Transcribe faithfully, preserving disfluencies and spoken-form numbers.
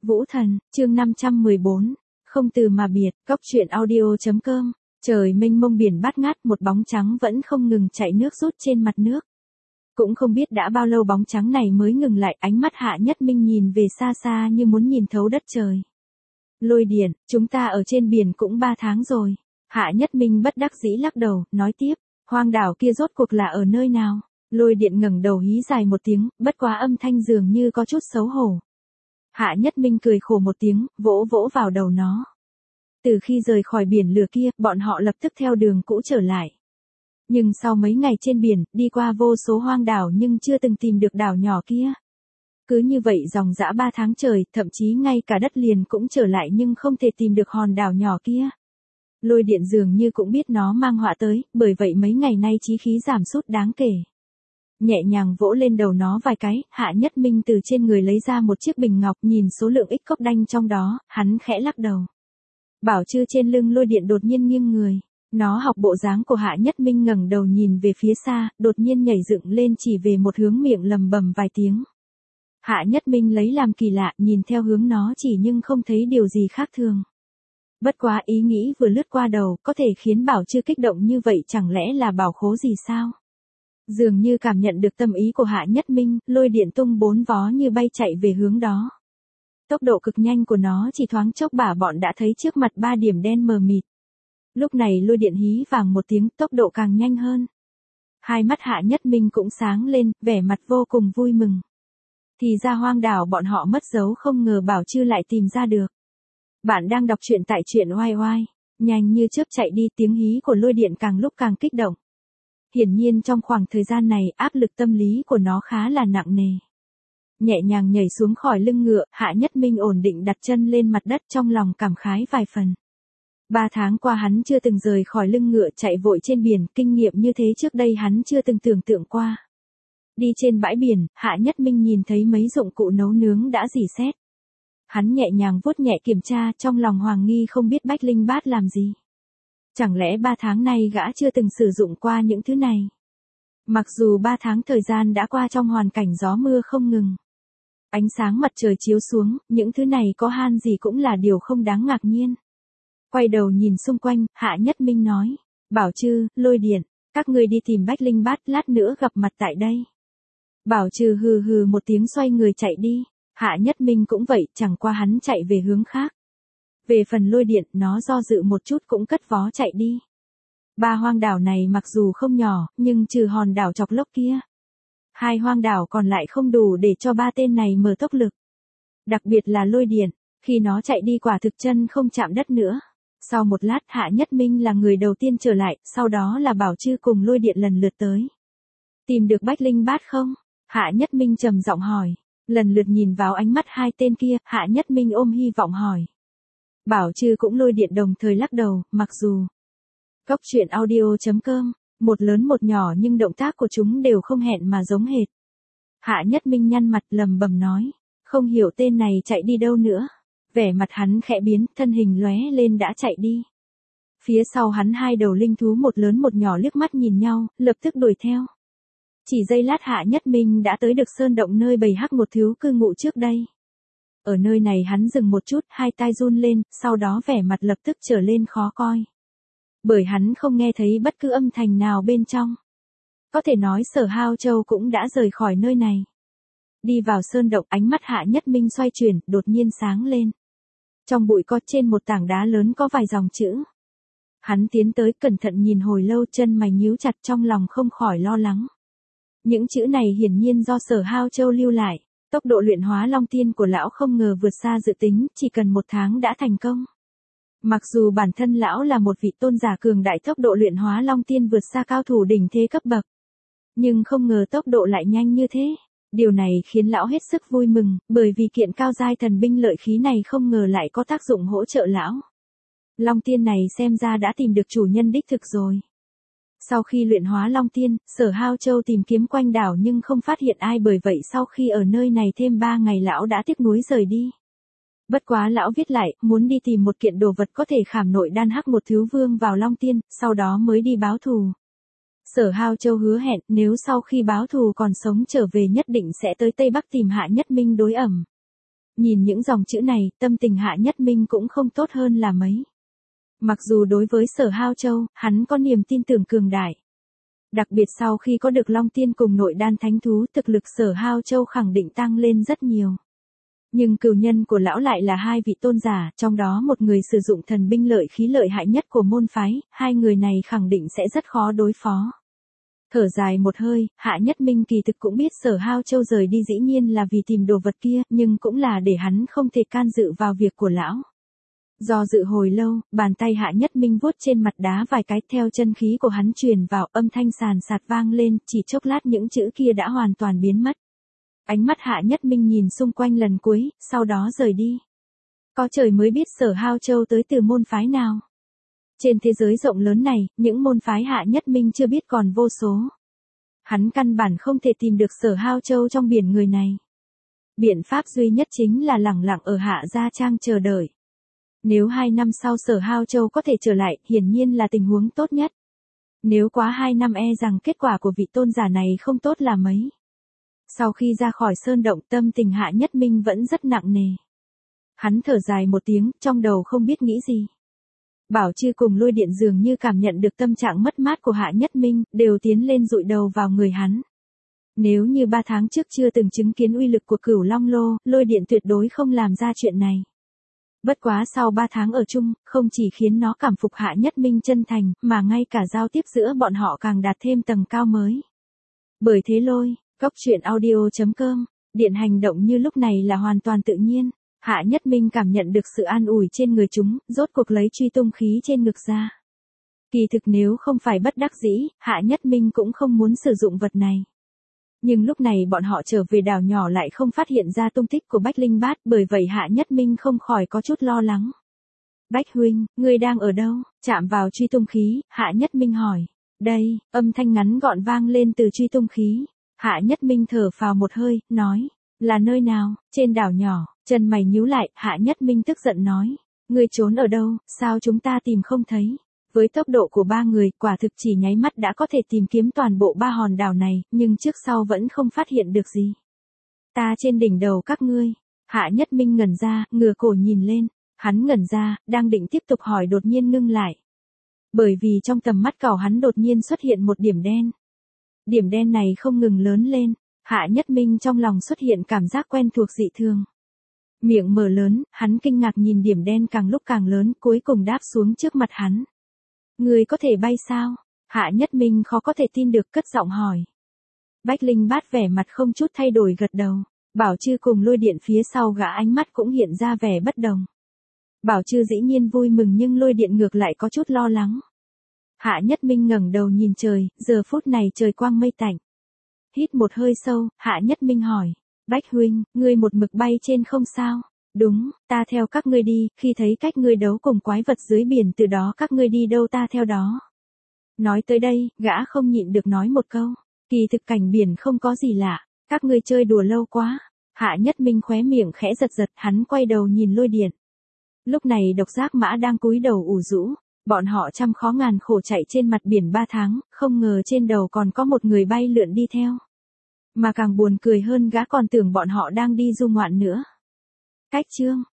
Vũ Thần, chương năm trăm mười bốn, không từ mà biệt, góc truyện audio.com, trời mênh mông biển bát ngát, một bóng trắng vẫn không ngừng chạy nước rút trên mặt nước. Cũng không biết đã bao lâu bóng trắng này mới ngừng lại, ánh mắt Hạ Nhất Minh nhìn về xa xa như muốn nhìn thấu đất trời. Lôi Điện, chúng ta ở trên biển cũng ba tháng rồi. Hạ Nhất Minh bất đắc dĩ lắc đầu, nói tiếp, hoang đảo kia rốt cuộc là ở nơi nào? Lôi Điện ngẩng đầu hí dài một tiếng, bất quá âm thanh dường như có chút xấu hổ. Hạ Nhất Minh cười khổ một tiếng, vỗ vỗ vào đầu nó. Từ khi rời khỏi biển lửa kia, bọn họ lập tức theo đường cũ trở lại. Nhưng sau mấy ngày trên biển, đi qua vô số hoang đảo nhưng chưa từng tìm được đảo nhỏ kia. Cứ như vậy dòng dã ba tháng trời, thậm chí ngay cả đất liền cũng trở lại nhưng không thể tìm được hòn đảo nhỏ kia. Lôi Điện dường như cũng biết nó mang họa tới, bởi vậy mấy ngày nay chí khí giảm sút đáng kể. Nhẹ nhàng vỗ lên đầu nó vài cái, Hạ Nhất Minh từ trên người lấy ra một chiếc bình ngọc, nhìn số lượng ích cốc đanh trong đó, hắn khẽ lắc đầu. Bảo Trư trên lưng Lôi Điện đột nhiên nghiêng người. Nó học bộ dáng của Hạ Nhất Minh, ngẩng đầu nhìn về phía xa, đột nhiên nhảy dựng lên chỉ về một hướng, miệng lầm bầm vài tiếng. Hạ Nhất Minh lấy làm kỳ lạ, nhìn theo hướng nó chỉ nhưng không thấy điều gì khác thường. Bất quá ý nghĩ vừa lướt qua đầu, có thể khiến Bảo Trư kích động như vậy chẳng lẽ là bảo khố gì sao? Dường như cảm nhận được tâm ý của Hạ Nhất Minh, Lôi Điện tung bốn vó như bay chạy về hướng đó. Tốc độ cực nhanh của nó chỉ thoáng chốc bả bọn đã thấy trước mặt ba điểm đen mờ mịt. Lúc này Lôi Điện hí vàng một tiếng, tốc độ càng nhanh hơn. Hai mắt Hạ Nhất Minh cũng sáng lên, vẻ mặt vô cùng vui mừng. Thì ra hoang đảo bọn họ mất dấu, không ngờ Bảo Trư lại tìm ra được. Bạn đang đọc truyện tại truyện oai oai. Nhanh như chớp chạy đi, tiếng hí của Lôi Điện càng lúc càng kích động. Hiển nhiên trong khoảng thời gian này, áp lực tâm lý của nó khá là nặng nề. Nhẹ nhàng nhảy xuống khỏi lưng ngựa, Hạ Nhất Minh ổn định đặt chân lên mặt đất, trong lòng cảm khái vài phần. Ba tháng qua hắn chưa từng rời khỏi lưng ngựa chạy vội trên biển, kinh nghiệm như thế trước đây hắn chưa từng tưởng tượng qua. Đi trên bãi biển, Hạ Nhất Minh nhìn thấy mấy dụng cụ nấu nướng đã rỉ sét. Hắn nhẹ nhàng vuốt nhẹ kiểm tra, trong lòng hoằng nghi không biết Bách Linh Bát làm gì. Chẳng lẽ ba tháng nay gã chưa từng sử dụng qua những thứ này? Mặc dù ba tháng thời gian đã qua trong hoàn cảnh gió mưa không ngừng. Ánh sáng mặt trời chiếu xuống, những thứ này có han gì cũng là điều không đáng ngạc nhiên. Quay đầu nhìn xung quanh, Hạ Nhất Minh nói. Bảo Trư, Lôi Điện, các ngươi đi tìm Bách Linh Bát, lát nữa gặp mặt tại đây. Bảo Trư hừ hừ một tiếng xoay người chạy đi. Hạ Nhất Minh cũng vậy, chẳng qua hắn chạy về hướng khác. Về phần Lôi Điện, nó do dự một chút cũng cất vó chạy đi. Ba hoang đảo này mặc dù không nhỏ, nhưng trừ hòn đảo chọc lốc kia, hai hoang đảo còn lại không đủ để cho ba tên này mở tốc lực. Đặc biệt là Lôi Điện, khi nó chạy đi quả thực chân không chạm đất nữa. Sau một lát, Hạ Nhất Minh là người đầu tiên trở lại, sau đó là Bảo Trư cùng Lôi Điện lần lượt tới. Tìm được Bách Linh Bát không? Hạ Nhất Minh trầm giọng hỏi. Lần lượt nhìn vào ánh mắt hai tên kia, Hạ Nhất Minh ôm hy vọng hỏi. Bảo Trư cũng Lôi Điện đồng thời lắc đầu, mặc dù góc truyện audio.com, một lớn một nhỏ nhưng động tác của chúng đều không hẹn mà giống hệt. Hạ Nhất Minh nhăn mặt lầm bầm nói, không hiểu tên này chạy đi đâu nữa. Vẻ mặt hắn khẽ biến, thân hình lóe lên đã chạy đi. Phía sau hắn hai đầu linh thú một lớn một nhỏ liếc mắt nhìn nhau, lập tức đuổi theo. Chỉ giây lát Hạ Nhất Minh đã tới được sơn động nơi bầy hắc một thiếu cư ngụ trước đây. Ở nơi này hắn dừng một chút, hai tai run lên, sau đó vẻ mặt lập tức trở lên khó coi. Bởi hắn không nghe thấy bất cứ âm thanh nào bên trong. Có thể nói Sở Hao Châu cũng đã rời khỏi nơi này. Đi vào sơn động, ánh mắt Hạ Nhất Minh xoay chuyển, đột nhiên sáng lên. Trong bụi có trên một tảng đá lớn có vài dòng chữ. Hắn tiến tới cẩn thận nhìn hồi lâu, chân mày nhíu chặt, trong lòng không khỏi lo lắng. Những chữ này hiển nhiên do Sở Hao Châu lưu lại. Tốc độ luyện hóa Long Tiên của lão không ngờ vượt xa dự tính, chỉ cần một tháng đã thành công. Mặc dù bản thân lão là một vị tôn giả cường đại, tốc độ luyện hóa Long Tiên vượt xa cao thủ đỉnh thế cấp bậc. Nhưng không ngờ tốc độ lại nhanh như thế. Điều này khiến lão hết sức vui mừng, bởi vì kiện cao giai thần binh lợi khí này không ngờ lại có tác dụng hỗ trợ lão. Long Tiên này xem ra đã tìm được chủ nhân đích thực rồi. Sau khi luyện hóa Long Tiên, Sở Hao Châu tìm kiếm quanh đảo nhưng không phát hiện ai, bởi vậy sau khi ở nơi này thêm ba ngày lão đã tiếc nuối rời đi. Bất quá lão viết lại, muốn đi tìm một kiện đồ vật có thể khảm nội đan hắc một thứ vương vào Long Tiên, sau đó mới đi báo thù. Sở Hao Châu hứa hẹn, nếu sau khi báo thù còn sống trở về nhất định sẽ tới Tây Bắc tìm Hạ Nhất Minh đối ẩm. Nhìn những dòng chữ này, tâm tình Hạ Nhất Minh cũng không tốt hơn là mấy. Mặc dù đối với Sở Hao Châu, hắn có niềm tin tưởng cường đại. Đặc biệt sau khi có được Long Tiên cùng nội đan thánh thú, thực lực Sở Hao Châu khẳng định tăng lên rất nhiều. Nhưng cừu nhân của lão lại là hai vị tôn giả, trong đó một người sử dụng thần binh lợi khí lợi hại nhất của môn phái, hai người này khẳng định sẽ rất khó đối phó. Thở dài một hơi, Hạ Nhất Minh kỳ thực cũng biết Sở Hao Châu rời đi dĩ nhiên là vì tìm đồ vật kia, nhưng cũng là để hắn không thể can dự vào việc của lão. Do dự hồi lâu, bàn tay Hạ Nhất Minh vuốt trên mặt đá vài cái, theo chân khí của hắn truyền vào, âm thanh sàn sạt vang lên, chỉ chốc lát những chữ kia đã hoàn toàn biến mất. Ánh mắt Hạ Nhất Minh nhìn xung quanh lần cuối, sau đó rời đi. Có trời mới biết Sở Hao Châu tới từ môn phái nào. Trên thế giới rộng lớn này, những môn phái Hạ Nhất Minh chưa biết còn vô số. Hắn căn bản không thể tìm được Sở Hao Châu trong biển người này. Biện pháp duy nhất chính là lẳng lặng ở Hạ Gia Trang chờ đợi. Nếu hai năm sau Sở Hao Châu có thể trở lại, hiển nhiên là tình huống tốt nhất. Nếu quá hai năm e rằng kết quả của vị tôn giả này không tốt là mấy. Sau khi ra khỏi sơn động, tâm tình Hạ Nhất Minh vẫn rất nặng nề. Hắn thở dài một tiếng, trong đầu không biết nghĩ gì. Bảo Trư cùng Lôi Điện dường như cảm nhận được tâm trạng mất mát của Hạ Nhất Minh, đều tiến lên dụi đầu vào người hắn. Nếu như ba tháng trước chưa từng chứng kiến uy lực của Cửu Long Lô, Lôi Điện tuyệt đối không làm ra chuyện này. Bất quá sau ba tháng ở chung, không chỉ khiến nó cảm phục Hạ Nhất Minh chân thành, mà ngay cả giao tiếp giữa bọn họ càng đạt thêm tầng cao mới. Bởi thế Lôi, Cốc Truyện Audio chấm com, Điện hành động như lúc này là hoàn toàn tự nhiên. Hạ Nhất Minh cảm nhận được sự an ủi trên người chúng, rốt cuộc lấy truy tung khí trên ngực ra. Kỳ thực nếu không phải bất đắc dĩ, Hạ Nhất Minh cũng không muốn sử dụng vật này. Nhưng lúc này bọn họ trở về đảo nhỏ lại không phát hiện ra tung tích của Bách Linh Bát, bởi vậy Hạ Nhất Minh không khỏi có chút lo lắng. Bách huynh, ngươi đang ở đâu? Chạm vào truy tung khí, Hạ Nhất Minh hỏi. Đây, âm thanh ngắn gọn vang lên từ truy tung khí. Hạ Nhất Minh thở phào một hơi, nói. Là nơi nào? Trên đảo nhỏ. Chân mày nhíu lại, Hạ Nhất Minh tức giận nói. Ngươi trốn ở đâu, sao chúng ta tìm không thấy? Với tốc độ của ba người, quả thực chỉ nháy mắt đã có thể tìm kiếm toàn bộ ba hòn đảo này, nhưng trước sau vẫn không phát hiện được gì. Ta trên đỉnh đầu các ngươi. Hạ Nhất Minh ngẩn ra, ngửa cổ nhìn lên. Hắn ngẩn ra, đang định tiếp tục hỏi đột nhiên ngưng lại. Bởi vì trong tầm mắt cậu hắn đột nhiên xuất hiện một điểm đen. Điểm đen này không ngừng lớn lên. Hạ Nhất Minh trong lòng xuất hiện cảm giác quen thuộc dị thường. Miệng mở lớn, hắn kinh ngạc nhìn điểm đen càng lúc càng lớn, cuối cùng đáp xuống trước mặt hắn. Người có thể bay sao? Hạ Nhất Minh khó có thể tin được cất giọng hỏi. Bách Linh Bát vẻ mặt không chút thay đổi gật đầu. Bảo Trư cùng Lôi Điện phía sau gã ánh mắt cũng hiện ra vẻ bất đồng. Bảo Trư dĩ nhiên vui mừng nhưng Lôi Điện ngược lại có chút lo lắng. Hạ Nhất Minh ngẩng đầu nhìn trời, giờ phút này trời quang mây tạnh. Hít một hơi sâu, Hạ Nhất Minh hỏi. Bách huynh, ngươi một mực bay trên không sao? Đúng, ta theo các ngươi đi, khi thấy cách ngươi đấu cùng quái vật dưới biển từ đó các ngươi đi đâu ta theo đó. Nói tới đây, gã không nhịn được nói một câu. Kỳ thực cảnh biển không có gì lạ, các ngươi chơi đùa lâu quá. Hạ Nhất Minh khóe miệng khẽ giật giật, hắn quay đầu nhìn Lôi Điện. Lúc này Độc Giác Mã đang cúi đầu ủ rũ. Bọn họ trăm khó ngàn khổ chạy trên mặt biển ba tháng, không ngờ trên đầu còn có một người bay lượn đi theo. Mà càng buồn cười hơn gã còn tưởng bọn họ đang đi du ngoạn nữa. Cách chương